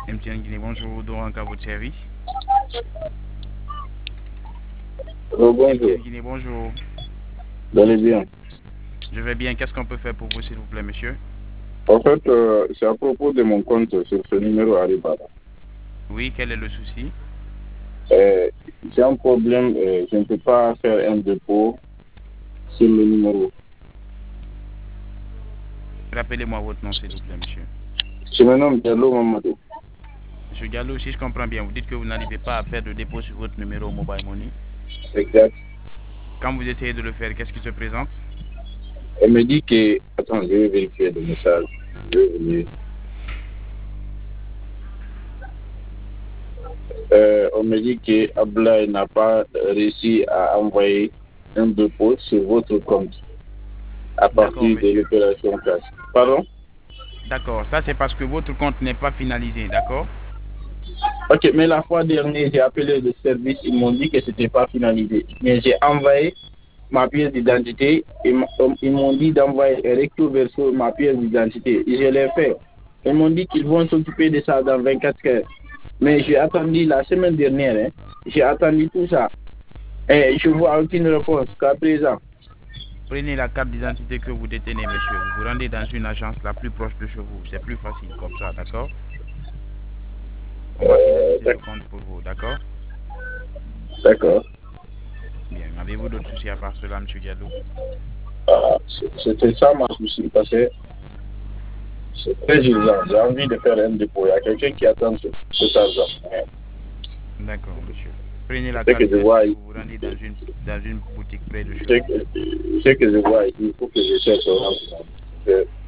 MTN Guinée, bonjour, donc à votre service. Bonjour, MTN Guinée, bonjour. vous allez bien. Je vais bien, qu'est-ce qu'on peut faire pour vous, s'il vous plaît, monsieur? En fait, c'est à propos de mon compte sur ce numéro Alibaba. Oui, quel est le souci? Euh, j'ai un problème, je ne peux pas faire un dépôt sur le numéro. Rappelez-moi votre nom, s'il vous plaît, monsieur. Je me nomme Diallo Mamadou. Monsieur Gallo, si je comprends bien, vous dites que vous n'arrivez pas à faire de dépôt sur votre numéro mobile money. Exact. Quand vous essayez de le faire, qu'est-ce qui se présente? Elle me dit que... Attends, je vais vérifier le message. Je vais venir. On me dit que Ablaï n'a pas réussi à envoyer un dépôt sur votre compte à D'accord, partir de monsieur. l'opération cash. Pardon? D'accord, ça c'est parce que votre compte n'est pas finalisé, d'accord? Ok, mais la fois dernière, j'ai appelé le service, ils m'ont dit que ce n'était pas finalisé. Mais j'ai envoyé ma pièce d'identité et ils m'ont dit d'envoyer un recto verso ma pièce d'identité. Et je l'ai fait. Ils m'ont dit qu'ils vont s'occuper de ça dans 24 heures. Mais j'ai attendu la semaine dernière, hein. J'ai attendu tout ça. Et je vois aucune réponse qu'à présent. Prenez la carte d'identité que vous détenez, monsieur. Vous vous rendez dans une agence la plus proche de chez vous. C'est plus facile comme ça, d'accord? On va finaliser le compte pour vous, d'accord? D'accord. Bien. Avez-vous d'autres soucis à part cela, monsieur Diallo? C'était ça ma souci parce que c'est très urgent. J'ai envie de faire un dépôt. Il y a quelqu'un qui attend cet argent. D'accord, monsieur. Prenez la Ce carte que je vois, d'identité, vous vous rendez dans une boutique près de chez ce vous. que, ce que je vois, il faut que je cherche un renseignement.